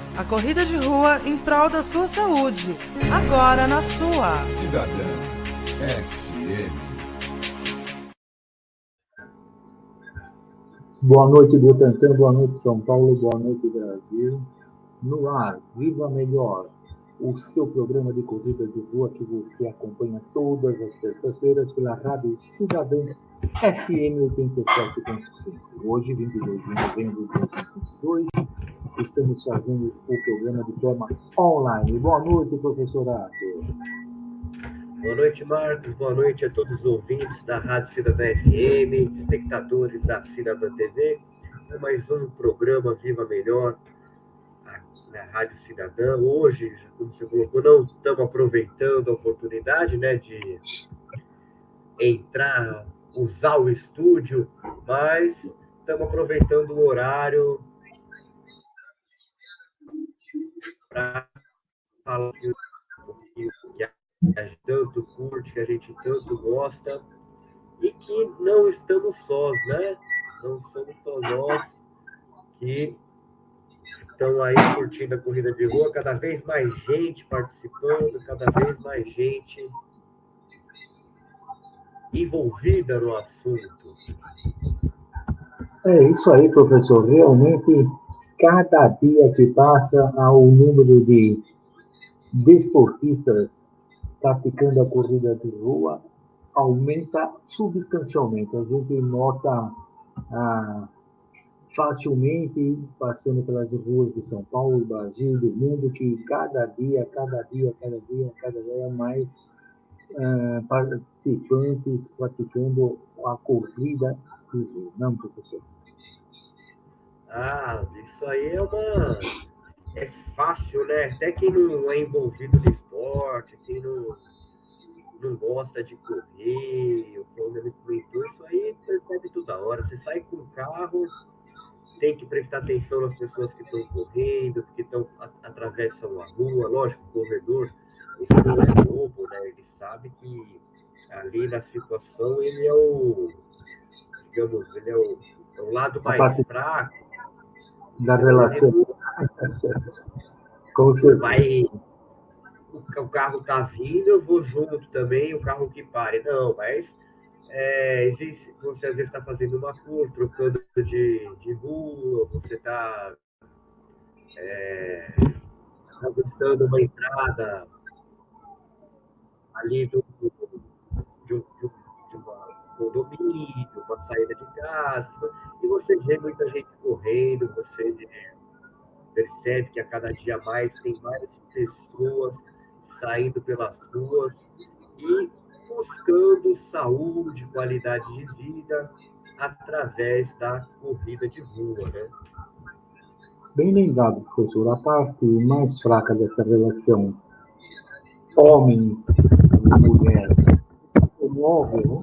A corrida de rua em prol da sua saúde. Agora na sua Cidadã FM. Boa noite, Butantã. Boa noite, São Paulo. Boa noite, Brasil. No ar, Viva Melhor, o seu programa de corrida de rua que você acompanha todas as terças-feiras pela Rádio Cidadã FM 87.5. Hoje, 22 de novembro de 2022, estamos fazendo o programa de forma online. Boa noite, professor Arthur. Boa noite, Marcos. Boa noite a todos os ouvintes da Rádio Cidadã FM, espectadores da Cidadã TV. É mais um programa Viva Melhor na Rádio Cidadã. Hoje, como você colocou, não estamos aproveitando a oportunidade, né, de entrar, usar o estúdio, mas estamos aproveitando o horário para falar que a gente tanto curte, que a gente tanto gosta, e que não estamos sós, né? Não somos só nós que estão aí curtindo a corrida de rua, cada vez mais gente participando, cada vez mais gente envolvida no assunto. É isso aí, professor. Realmente, cada dia que passa, o número de desportistas praticando a corrida de rua aumenta substancialmente. A gente nota facilmente, passando pelas ruas de São Paulo, Brasil, do mundo, que cada dia mais participantes praticando a corrida de rua. Não, professor? Isso aí é fácil, né? Até quem não é envolvido no esporte, quem não gosta de correr, ou que ainda não comentou, isso aí percebe toda hora. Você sai com o carro, tem que prestar atenção nas pessoas que estão correndo, que atravessam a rua. Lógico, o corredor, ele não é bobo, né? Ele sabe que ali na situação ele é o lado mais fraco da relação. Com certeza. O carro está vindo, eu vou junto também, o carro que pare. Não, mas você às vezes está fazendo uma curva, trocando de rua, você está avistando uma entrada ali de uma condomínio, uma saída de casa, e você vê muita gente correndo, você percebe que a cada dia mais tem mais pessoas saindo pelas ruas e buscando saúde, qualidade de vida através da corrida de rua, né? Bem lembrado, professor. A parte mais fraca dessa relação homem e mulher móvel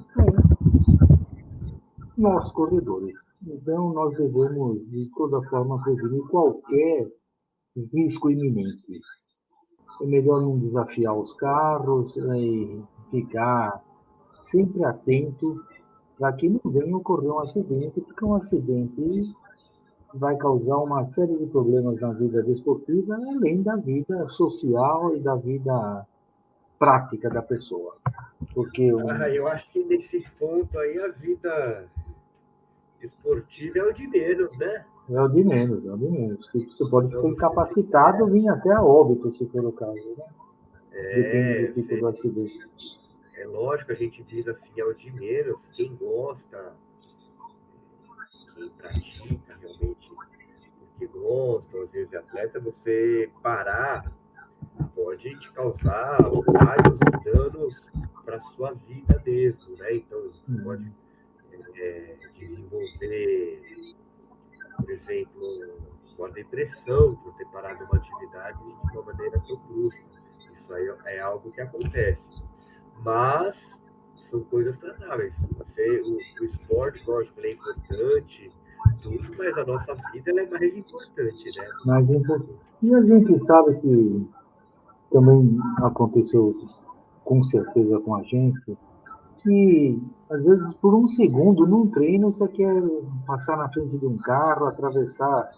nós corredores. Então, nós devemos, de toda forma, prevenir qualquer risco iminente. É melhor não desafiar os carros e ficar sempre atento para que não venha ocorrer um acidente, porque um acidente vai causar uma série de problemas na vida desportiva, além da vida social e da vida prática da pessoa. Porque eu acho que nesse ponto aí a vida esportiva é o de menos, né? É o de menos. Você pode ficar incapacitado e vir até a óbito, se for o caso, né? Depende do tipo do acidente. É lógico, a gente diz assim, é o de menos. Quem gosta, quem pratica realmente, porque gosta, às vezes de atleta, você parar pode te causar vários danos para a sua vida mesmo, né? Então, você pode desenvolver, por exemplo, uma depressão por ter parado uma atividade de uma maneira tão brusca. Isso aí é algo que acontece. Mas são coisas tratáveis. O esporte, lógico, ele é importante, tudo, mas a nossa vida ela é mais importante, né? Mais importante. E a gente sabe que também aconteceu com certeza com a gente, que às vezes por um segundo num treino você quer passar na frente de um carro, atravessar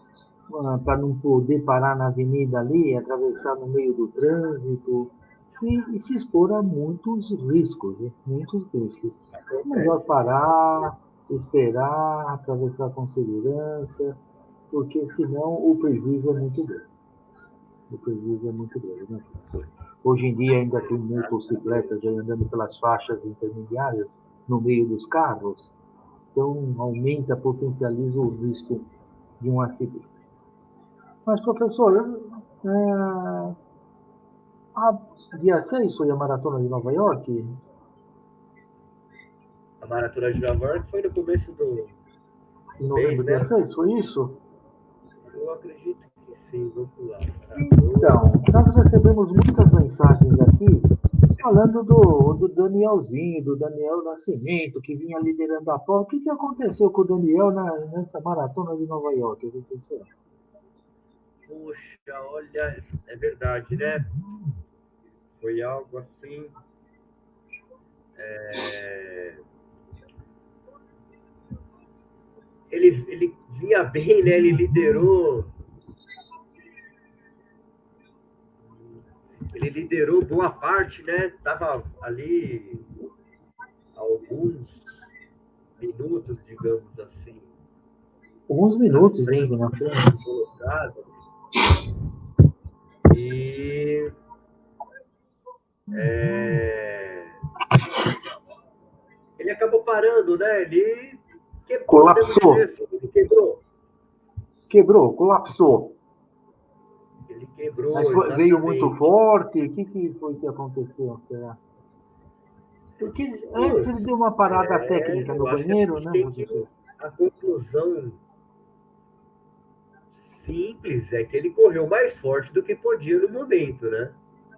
para não poder parar na avenida ali, atravessar no meio do trânsito e se expor a muitos riscos, né? Muitos riscos. É melhor parar, esperar, atravessar com segurança, porque senão o prejuízo é muito grande. O prejuízo é muito grande, né, professor? Hoje em dia ainda tem motocicletas aí andando pelas faixas intermediárias no meio dos carros, então aumenta, potencializa o risco de um acidente. Mas, professor, dia 6 foi a Maratona de Nova York? A Maratona de Nova York foi no começo do Em novembro, mês, dia né? 6, foi isso? Eu acredito que sim, vamos lá. Então, nós recebemos muitas mensagens aqui falando do Danielzinho, do Daniel Nascimento, que vinha liderando a prova. O que aconteceu com o Daniel nessa maratona de Nova York, professor? Puxa, olha, é verdade, né? Foi algo assim. Ele vinha bem, né? Ele liderou boa parte, né? Tava ali alguns minutos, digamos assim, Alguns na minutos frente mesmo na frente. do colocado. E ele acabou parando, né? Ele quebrou, podemos dizer Colapsou. assim, ele quebrou. Quebrou, colapsou. Ele quebrou, Mas veio muito exatamente. forte. O que foi que aconteceu, será? Porque antes ele deu uma parada técnica no Eu acho que a banheiro, gente né, tem que. professor? A conclusão simples é que ele correu mais forte do que podia no momento, né?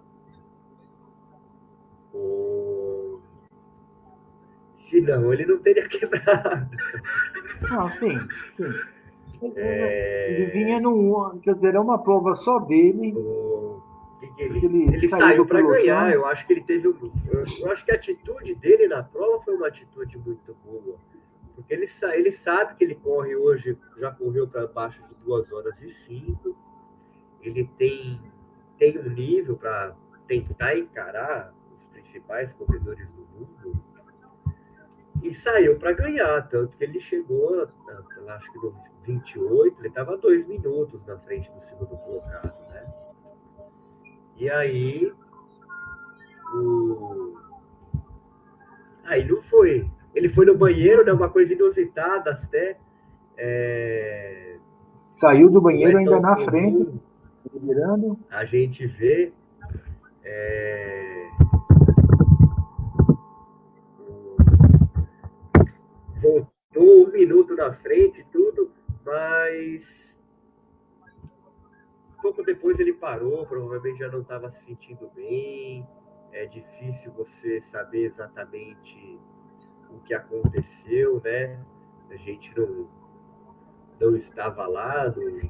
O... Senão ele não teria quebrado. Ah, sim, sim. Ele vinha num. Quer dizer, é uma prova só dele, que ele Ele saiu do saiu para ganhar. pelotão. Eu acho que ele teve. Eu acho que a atitude dele na prova foi uma atitude muito boa. Porque ele sabe que ele corre hoje, já correu para baixo de 2 horas e 5. Ele tem um nível para tentar encarar os principais corredores do mundo e saiu para ganhar, tanto que ele chegou, acho que no 28, ele estava 2 minutos na frente do segundo colocado, né? E aí, aí não foi. Ele foi no banheiro, né? Uma coisa inusitada até. Saiu do Não é banheiro ainda tão na frente, comum liderando. a gente ver voltou 1 minuto na frente e tudo, mas pouco depois ele parou, provavelmente já não estava se sentindo bem. É difícil você saber exatamente o que aconteceu, né? A gente não estava lá.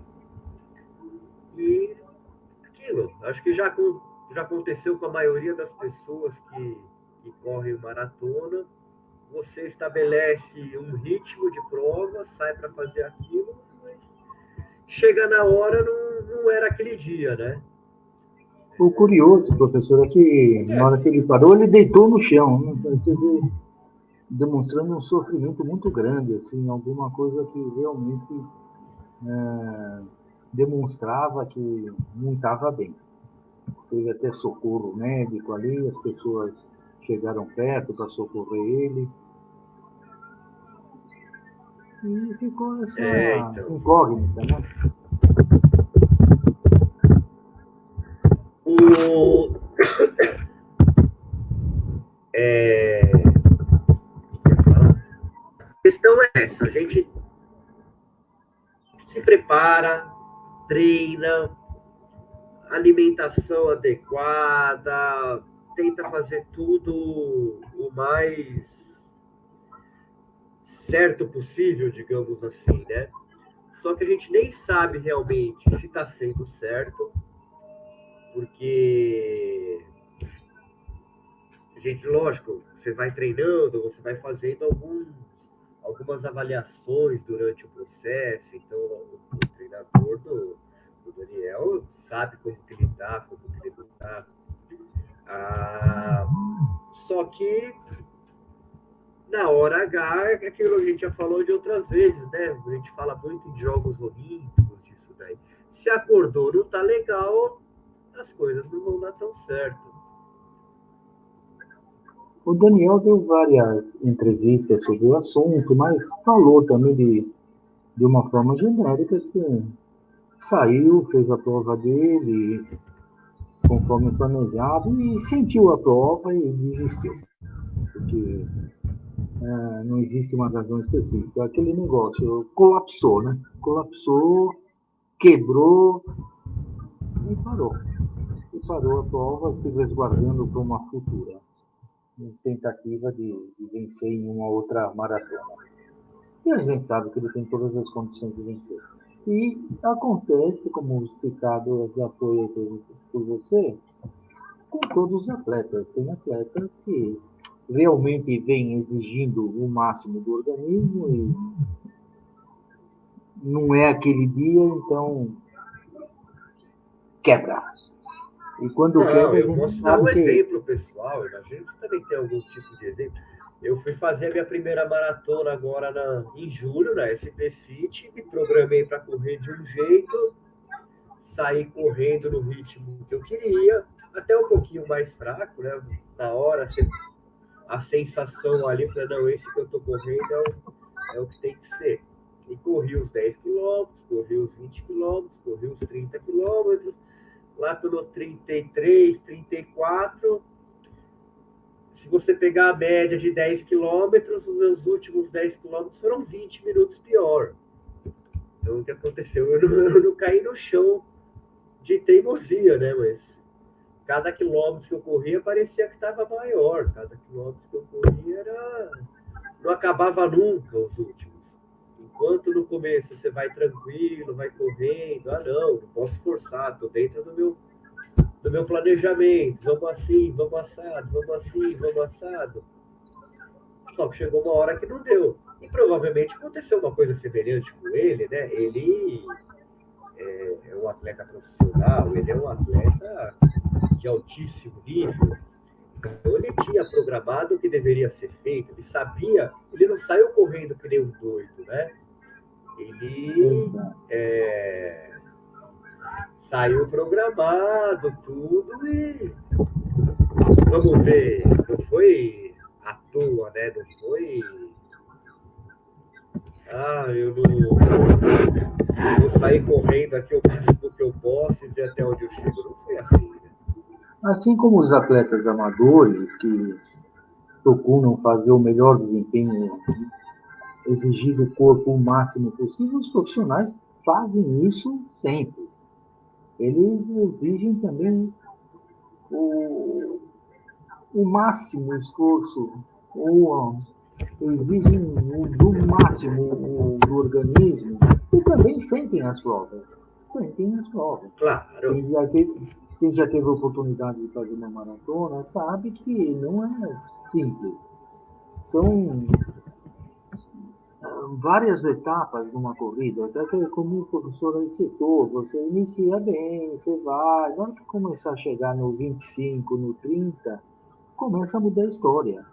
E aquilo, acho que já aconteceu com a maioria das pessoas que correm maratona. Você estabelece um ritmo de prova, sai para fazer aquilo, mas chega na hora, não era aquele dia, né? O curioso, professor, é que na hora que ele parou, ele deitou no chão, né? Demonstrando um sofrimento muito grande, assim, alguma coisa que realmente demonstrava que não estava bem. Teve até socorro médico ali, as pessoas chegaram perto para socorrer ele. E ficou essa Então. incógnita, né? A questão é essa, a gente se prepara, treina, alimentação adequada, tenta fazer tudo o mais certo possível, digamos assim, né? Só que a gente nem sabe realmente se está sendo certo, porque a gente, lógico, você vai treinando, você vai fazendo algumas avaliações durante o processo. Então, o treinador do Daniel sabe como que ele está, como que ele não está. Só que na hora H, é aquilo que a gente já falou de outras vezes, né? A gente fala muito de Jogos Olímpicos, disso daí. Se acordou, não tá legal, as coisas não vão dar tão certo. O Daniel deu várias entrevistas sobre o assunto, mas falou também de uma forma genérica que saiu, fez a prova dele conforme planejado e sentiu a prova e desistiu. Porque não existe uma razão específica. Aquele negócio colapsou, né? Colapsou, quebrou e parou. E parou a prova, se resguardando para uma futura tentativa de vencer em uma outra maratona. E a gente sabe que ele tem todas as condições de vencer. E acontece, como citado já foi por você, com todos os atletas. Tem atletas que realmente vêm exigindo o máximo do organismo e não é aquele dia, então quebra. E quando quebra, eu posso dar um exemplo, pessoal. A gente também tem algum tipo de exemplo. Eu fui fazer a minha primeira maratona agora em julho, na SP City, me programei para correr de um jeito, saí correndo no ritmo que eu queria, até um pouquinho mais fraco, né? Na hora, a sensação ali, falei, não, esse que eu tô correndo é o que tem que ser. E corri os 10 quilômetros, corri os 20 quilômetros, corri os 30 quilômetros, lá pelo 33, 34, se você pegar a média de 10 quilômetros, os meus últimos 10 quilômetros foram 20 minutos pior. Então, o que aconteceu? Eu não caí no chão de teimosia, né? Mas cada quilômetro que eu corria parecia que estava maior. Cada quilômetro que eu corria não acabava nunca os últimos. Enquanto no começo você vai tranquilo, vai correndo, não posso forçar, estou dentro do meu planejamento, vamos assim, vamos assado, vamos assim, vamos assado. Só que chegou uma hora que não deu. E provavelmente aconteceu uma coisa semelhante com ele, né? Ele é um atleta profissional, ele é um atleta de altíssimo nível. Então ele tinha programado o que deveria ser feito, ele sabia, ele não saiu correndo que nem um doido, né? Ele saiu programado, tudo, e vamos ver, não foi à toa, né? Não foi. Eu não vou sair correndo aqui o máximo que eu posso e ver até onde eu chego. Não foi assim, né? Assim como os atletas amadores que procuram fazer o melhor desempenho, exigir do corpo o máximo possível, os profissionais fazem isso sempre. Eles exigem também o máximo esforço, ou exigem do máximo do organismo e também sentem as provas. Sentem as provas. Claro. Quem já teve a oportunidade de fazer uma maratona sabe que não é simples. São várias etapas numa corrida, até que, como o professor citou, você inicia bem, você vai, na hora que começar a chegar no 25, no 30, começa a mudar a história.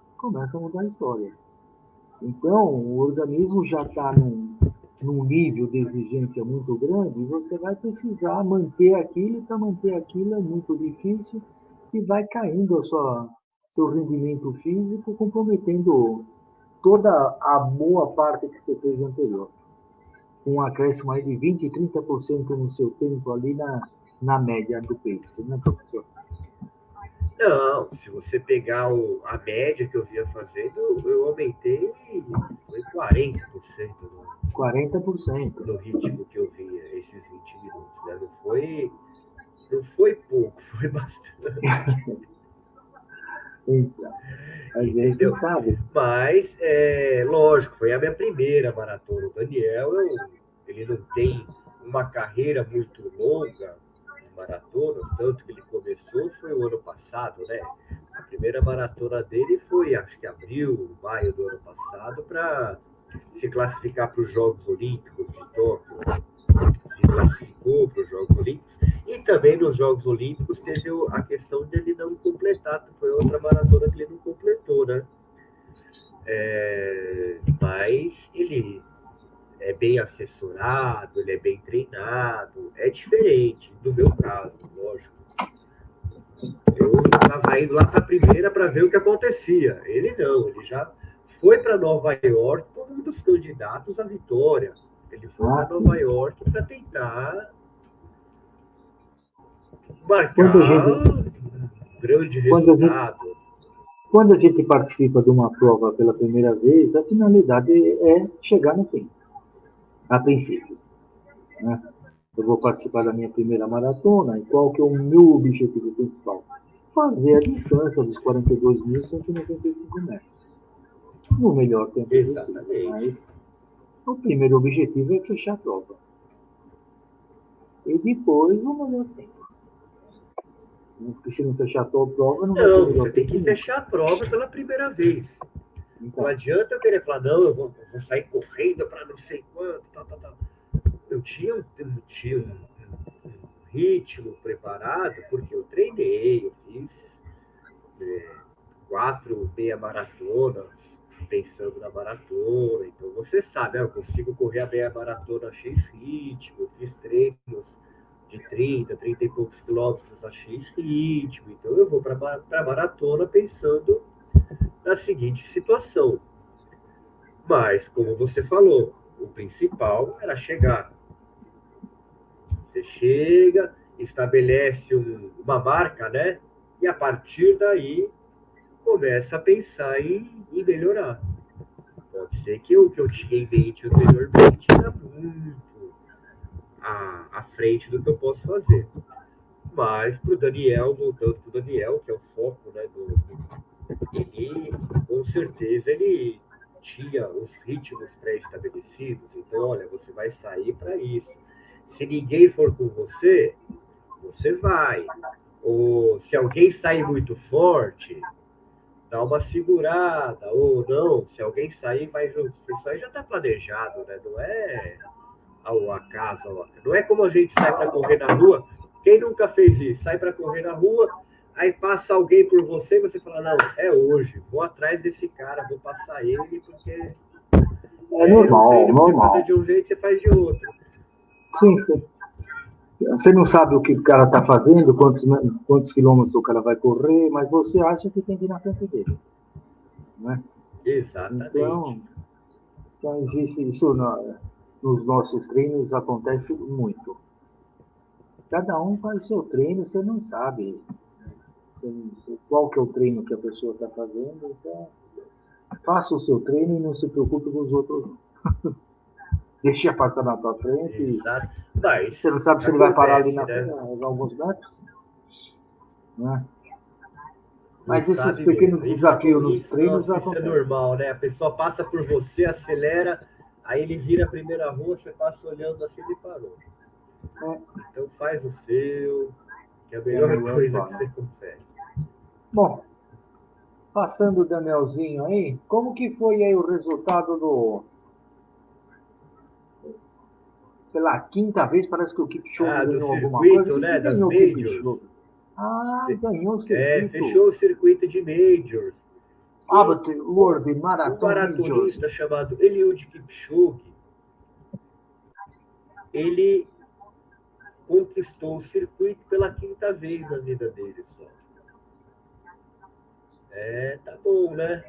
Então, o organismo já está num nível de exigência muito grande e você vai precisar manter aquilo, e para manter aquilo é muito difícil e vai caindo seu rendimento físico, comprometendo toda a boa parte que você fez anterior. Com um acréscimo aí de 20% e 30% no seu tempo ali na média do pace, né, professor? Não, se você pegar a média que eu vinha fazendo, eu aumentei, foi 40%. 40%. No ritmo que eu vinha, esses 20 minutos. Né? Não foi pouco, foi bastante. Então, a gente sabe. Mas, lógico, foi a minha primeira maratona. O Daniel, ele não tem uma carreira muito longa de maratonas, tanto que ele começou foi o ano passado, né? A primeira maratona dele foi, acho que abril, maio do ano passado, para se classificar para os Jogos Olímpicos de Tóquio, se classificou para os Jogos Olímpicos, e também nos Jogos Olímpicos teve a questão de ele não completar, foi outra maratona que ele não completou, né? Mas ele é bem assessorado, ele é bem treinado, é diferente do meu caso, lógico. Eu estava indo lá para a primeira para ver o que acontecia. Ele não, ele já foi para Nova York como um dos candidatos à vitória. Ele foi para Nova York para tentar marcar um grande resultado. Quando a gente participa de uma prova pela primeira vez, a finalidade é chegar no fim, a princípio, né? Eu vou participar da minha primeira maratona, e qual que é o meu objetivo principal? Fazer a distância dos 42.195 metros. No melhor tempo possível. Mas o primeiro objetivo é fechar a prova. E depois o melhor tempo. Porque se não fechar a prova, não vai ter melhor você tem que fechar a prova pela primeira vez. Então, não adianta eu querer falar, não, eu vou sair correndo para não sei quanto, tal. Eu tinha um ritmo preparado, porque eu treinei, eu fiz 4 meia maratonas, pensando na maratona. Então você sabe, eu consigo correr a meia maratona a X ritmo, eu fiz treinos de 30 e poucos quilômetros a X ritmo. Então eu vou para a maratona pensando na seguinte situação. Mas, como você falou, o principal era chegar. Você chega, estabelece uma marca, né? E a partir daí começa a pensar em melhorar. Pode ser que o que eu tinha em mente anteriormente era muito à frente do que eu posso fazer. Mas para o Daniel, voltando para o Daniel, que é o foco, né, ele, com certeza, ele tinha os ritmos pré-estabelecidos. Então, olha, você vai sair para isso. Se ninguém for com você, você vai. Ou se alguém sair muito forte, dá uma segurada. Ou não, se alguém sair, vai junto. Isso aí já está planejado, né? Não é ao acaso. Não é como a gente sai para correr na rua. Quem nunca fez isso? Sai para correr na rua, aí passa alguém por você e você fala, não, é hoje, vou atrás desse cara, vou passar ele, porque é normal. Você faz de um jeito, você faz de outro. Sim. Você não sabe o que o cara está fazendo, quantos quilômetros o cara vai correr, mas você acha que tem que ir na frente dele. Né? Exatamente. Então existe isso nos nossos treinos, acontece muito. Cada um faz o seu treino, você não sabe qual que é o treino que a pessoa está fazendo. Então, faça o seu treino e não se preocupe com os outros. Deixa passar na tua frente. Exato. Mas, você não sabe se ele vai parar ali na frente, alguns metros. Né? Mas esses pequenos desafios nos treinos acontecem. Isso é normal, né? A pessoa passa por você, acelera, aí ele vira a primeira rua, você passa olhando assim e parou. Então faz o seu, que é a melhor coisa que você consegue. Bom, passando o Danielzinho aí, como que foi aí o resultado pela quinta vez, parece que o Kipchoge ganhou alguma coisa. Né, ganhou o Kipchoge? Ganhou o circuito. Fechou o circuito de Majors. World Marathon um maratonista chamado Eliud Kipchoge, ele conquistou o circuito pela quinta vez na vida dele só. Tá bom, né?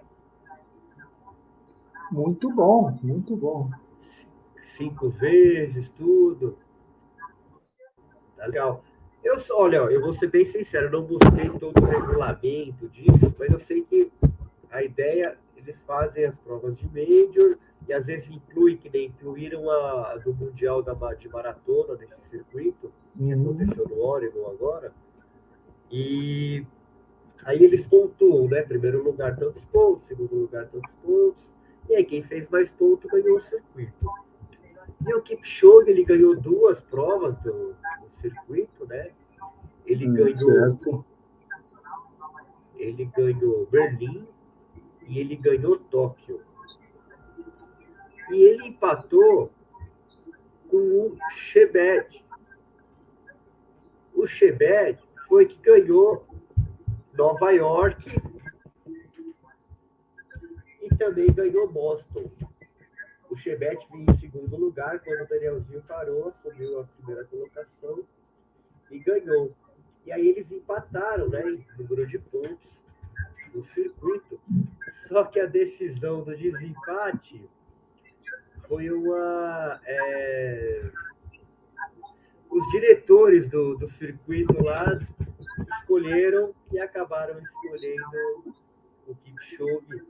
Muito bom, muito bom. 5 vezes, tudo. Tá legal. Eu vou ser bem sincero, não busquei todo o regulamento disso, mas eu sei que a ideia, eles fazem as provas de Major e às vezes que nem incluíram a do Mundial de Maratona nesse circuito, que aconteceu no Oregon agora, e aí eles pontuam, né? Primeiro lugar, tantos pontos, segundo lugar, tantos pontos, e aí quem fez mais pontos ganhou o circuito. E o Kipchoge, ele ganhou 2 provas do circuito, né? Ele ganhou Berlim e ele ganhou Tóquio. E ele empatou com o Chebet. O Chebet foi que ganhou Nova York e também ganhou Boston. O Chebet vinha em segundo lugar quando o Danielzinho parou, assumiu a primeira colocação e ganhou. E aí eles empataram, né, em número de pontos no circuito. Só que a decisão do desempate foi os diretores do circuito lá escolheram e acabaram escolhendo o Kipchoge.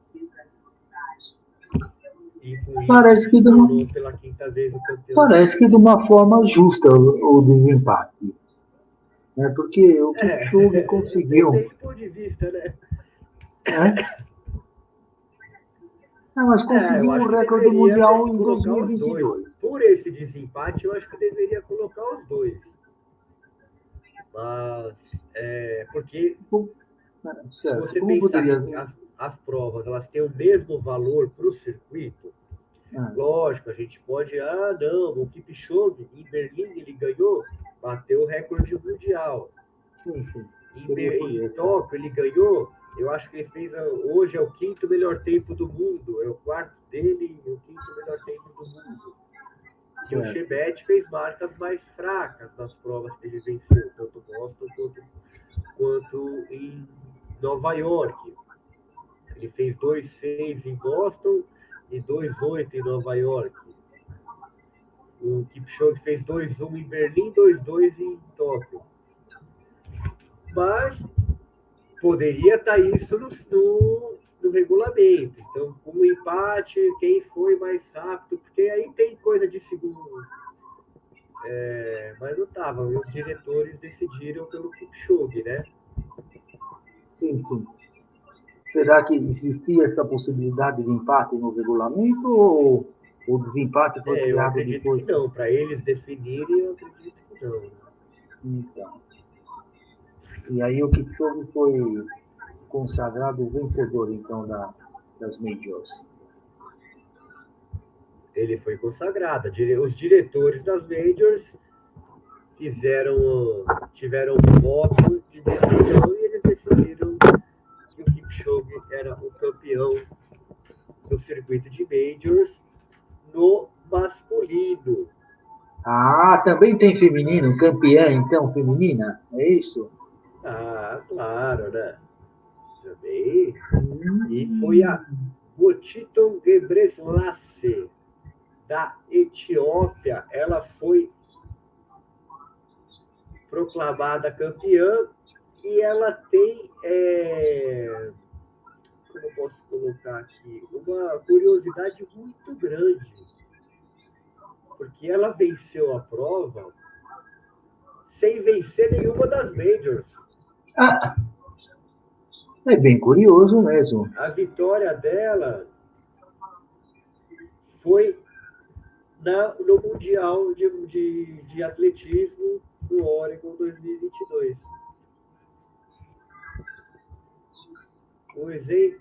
E com isso, Parece que, tornou pela quinta vez o campeão. parece que de uma forma justa o desempate. Né? Porque o Kipchoge conseguiu. Desde o ponto de vista, né? Mas conseguiu um recorde mundial em colocar os 2022. dois. Por esse desempate, eu acho que deveria colocar os dois. Mas, porque se você pensar que as provas elas têm o mesmo valor para o circuito, lógico, a gente pode, não, o Kipchoge em Berlim ele ganhou, bateu o recorde mundial. Sim, sim. Em Tóquio ele ganhou, eu acho que ele fez, hoje é o quinto melhor tempo do mundo, é o quarto dele e o quinto melhor tempo do mundo. E o Chebet fez marcas mais fracas nas provas que ele venceu, tanto Boston quanto em Nova York. Ele fez 2,6 em Boston e 2,8 em Nova York. O Kipchoge fez 2,1 em Berlim, 2,2 em Tóquio. Mas poderia estar isso no regulamento. Então, com o empate, quem foi mais rápido, porque aí tem coisa de segundo. Mas não estava. Os diretores decidiram pelo Kipchoge, né? Sim, sim. Será que existia essa possibilidade de empate no regulamento ou o desempate foi criado eu acredito depois? Que não. Para eles definirem, eu acredito que não. Então. E aí o Kipchoge foi consagrado vencedor, então, das Majors. Ele foi consagrado. Os diretores das Majors tiveram um voto de decisão e eles decidiram que o Kipchoge era o campeão do circuito de Majors no masculino. Também tem feminino, campeã, então, feminina? É isso? Claro, né? Também. E foi a Gotiton Gebreselassie, da Etiópia. Ela foi proclamada campeã e ela tem, como eu posso colocar aqui, uma curiosidade muito grande, porque ela venceu a prova sem vencer nenhuma das Majors. É bem curioso mesmo. A vitória dela foi no Mundial de Atletismo do Oregon 2022. Pois é.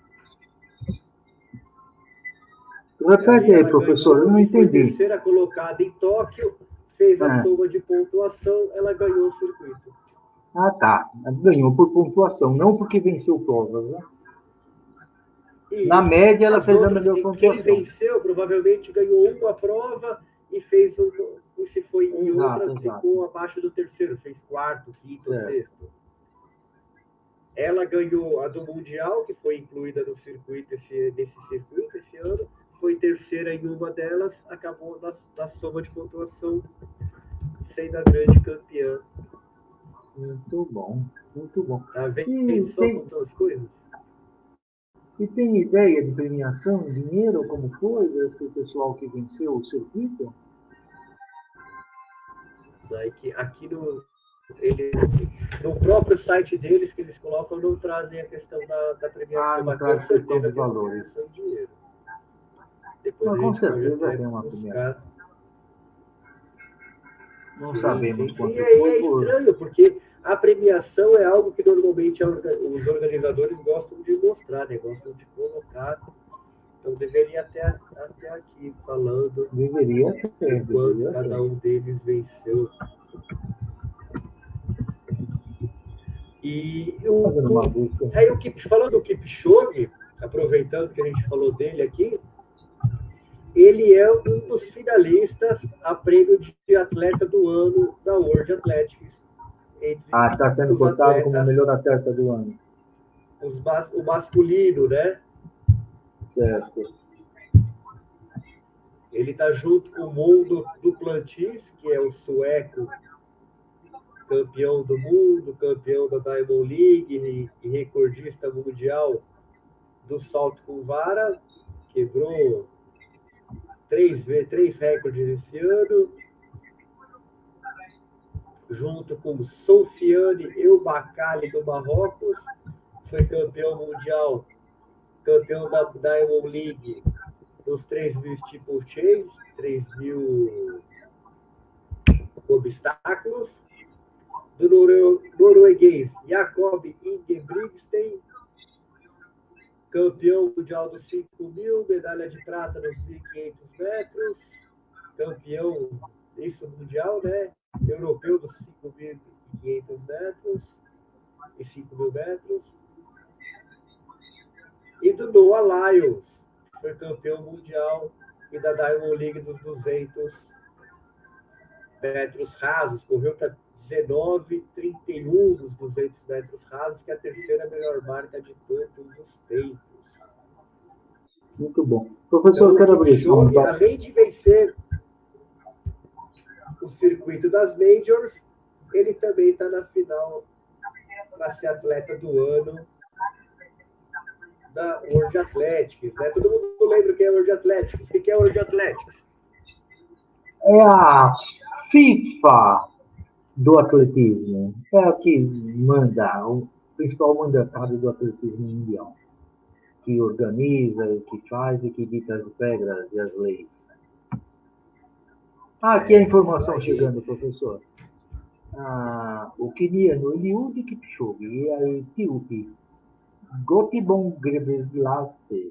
Repete aí, professor, eu não entendi. Foi terceira colocada em Tóquio, fez a soma de pontuação, ela ganhou o circuito. Tá. Ganhou por pontuação, não porque venceu provas, né? E na média, ela fez a melhor pontuação. Quem venceu, provavelmente ganhou uma prova e fez e se foi em outra, ficou abaixo do terceiro, fez quarto, quinto, sexto. Ela ganhou a do Mundial, que foi incluída no circuito nesse circuito esse ano, foi terceira em uma delas, acabou na soma de pontuação sendo a grande campeã. Muito bom, muito bom. Tá vendo só como são as coisas? E tem ideia de premiação, dinheiro, como foi desse pessoal que venceu o circuito? Aqui no próprio site deles que eles colocam, não trazem a questão da premiação. Não traz questão de valores. Dinheiro. Mas com certeza tem uma premiação. Não sabemos quanto foi. É estranho, porque a premiação é algo que normalmente os organizadores gostam de mostrar, né? Gostam de colocar Então deveria até aqui falando Deveria ter. quanto cada um deles venceu. E falando do Kipchoge, aproveitando que a gente falou dele aqui, ele é um dos finalistas a prêmio de atleta do ano da World Athletics. Está sendo cotado como o melhor atleta do ano. O masculino, né? Certo. Ele está junto com o Mundo Duplantis, que é o sueco, campeão do mundo, campeão da Diamond League e recordista mundial do salto com vara, quebrou 3 recordes esse ano, junto com Soufiane Eubakali do Marrocos, foi campeão mundial, campeão da Diamond League nos 3.000 steeplechase, 3.000 obstáculos, do norueguês Jakob Ingebrigtsen, campeão mundial dos 5.000, medalha de prata nos 1.500 metros, campeão, isso mundial, né? Europeu dos 5.500 metros e 5.000 metros. E do Noah Lyles, que foi campeão mundial e da Diamond League dos 200 metros rasos, correu para 19,31 nos 200 metros rasos, que é a terceira melhor marca de todos os tempos. Muito bom. Professor, então, quero abrir só um... Além de vencer o circuito das Majors, ele também está na final para ser atleta do ano da World Athletics. Né? Todo mundo lembra o que é World Athletics? O que é World Athletics? É a FIFA do atletismo. É a que manda, o principal mandatário do atletismo mundial, que organiza, que faz e que dita as regras e as leis. Aqui a informação chegando, professor. O queniano Eliud Kipchoge e a etíope Gotibon Gebrselassie,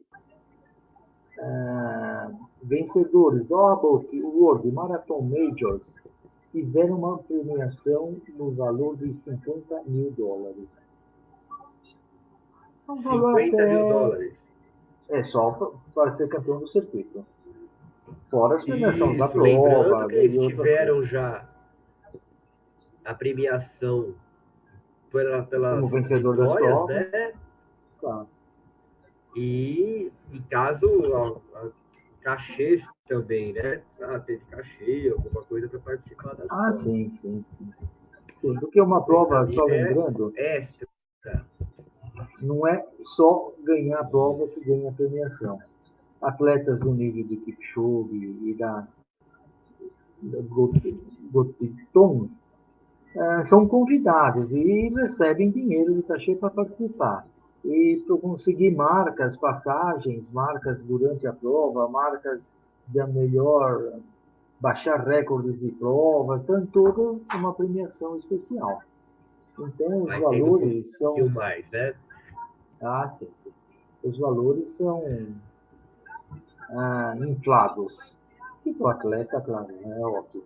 vencedores do Abbott World Marathon Majors, tiveram uma premiação no valor de $50 mil. $50 mil? É só para ser campeão do circuito. Fora as premiações da prova. Lembrando que eles tiveram já a premiação pelas como vencedor das provas, né? Claro. E, em caso, cachês também, né? Teve cachê, alguma coisa para participar das provas. Sim. Porque uma prova, só lembrando, extra. Não é só ganhar a prova que ganha a premiação. Atletas do nível de Kipchoge e da Gotiton são convidados e recebem dinheiro de cachê para participar. E para conseguir marcas, passagens, marcas durante a prova, marcas da melhor, baixar recordes de prova, então toda uma premiação especial. Então os valores são... mais, né? Sim. Os valores são inflados. E para o atleta, claro, é óbvio.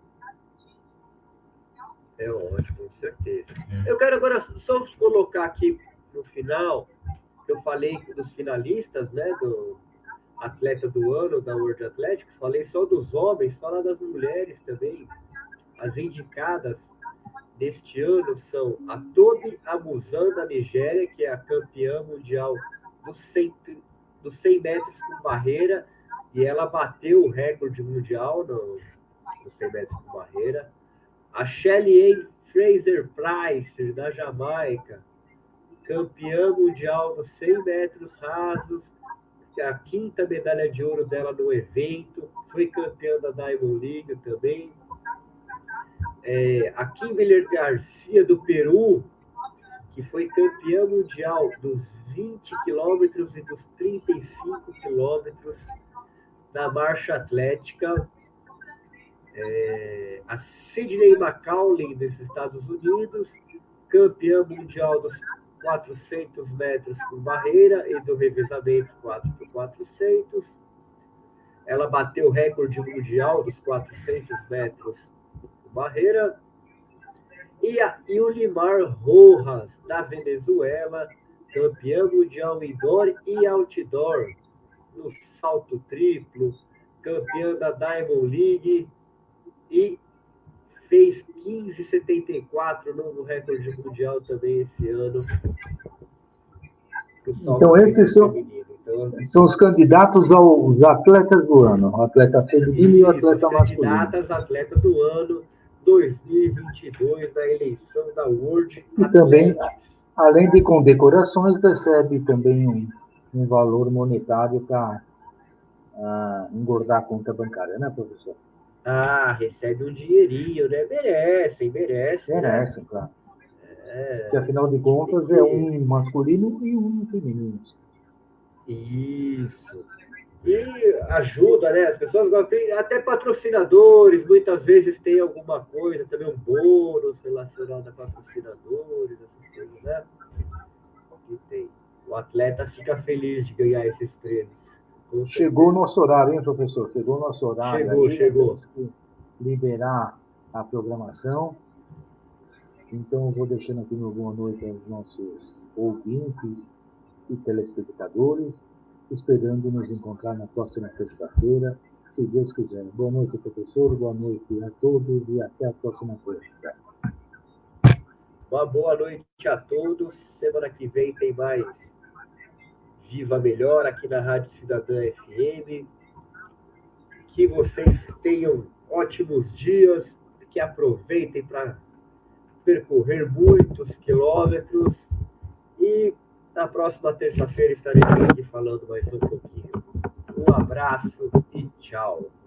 É ótimo, com certeza. Eu quero agora só colocar aqui no final, que eu falei dos finalistas, né, do atleta do ano da World Athletics, falei só dos homens, falar das mulheres também. As indicadas deste ano são a Tobi Amusan, da Nigéria, que é a campeã mundial dos 100 metros com barreira, e ela bateu o recorde mundial nos 100 metros com barreira. A Shelly-Ann Fraser-Pryce, da Jamaica, campeã mundial dos 100 metros rasos, que é a 5ª medalha de ouro dela no evento, foi campeã da Diamond League também. A Kimberly Garcia, do Peru, que foi campeã mundial dos 20 quilômetros e dos 35 quilômetros da marcha atlética. A Sidney McCauley, dos Estados Unidos, campeã mundial 400 metros com barreira e do revezamento 4x400. Ela bateu o recorde mundial dos 400 metros com barreira. E a Yulimar Rojas, da Venezuela, campeã mundial indoor e outdoor, no salto triplo, campeã da Diamond League e fez 15,74, novo recorde mundial também esse ano. Então, esses são os candidatos aos atletas do ano, o atleta feminino e o atleta masculino. Candidatas atletas do ano 2022 na eleição da World E também, além de condecorações, recebe também um valor monetário para engordar a conta bancária, né, professor? Recebe um dinheirinho, né? Merecem. Merecem, né? Claro. Porque, afinal de contas, é um masculino e um feminino. Isso. E ajuda, né? As pessoas gostam, até patrocinadores, muitas vezes tem alguma coisa, também um bônus relacionado a patrocinadores, essas coisas, né? Que tem. O atleta fica feliz de ganhar esses prêmios. Chegou o nosso horário, hein, professor? Chegou o nosso horário. Chegou. Temos que liberar a programação. Então, eu vou deixando aqui meu boa noite aos nossos ouvintes e telespectadores, esperando nos encontrar na próxima terça-feira, se Deus quiser. Boa noite, professor. Boa noite a todos e até a próxima terça. Uma boa noite a todos. Semana que vem tem mais Viva Melhor aqui na Rádio Cidadã FM. Que vocês tenham ótimos dias, que aproveitem para percorrer muitos quilômetros e na próxima terça-feira estarei aqui falando mais um pouquinho. Um abraço e tchau.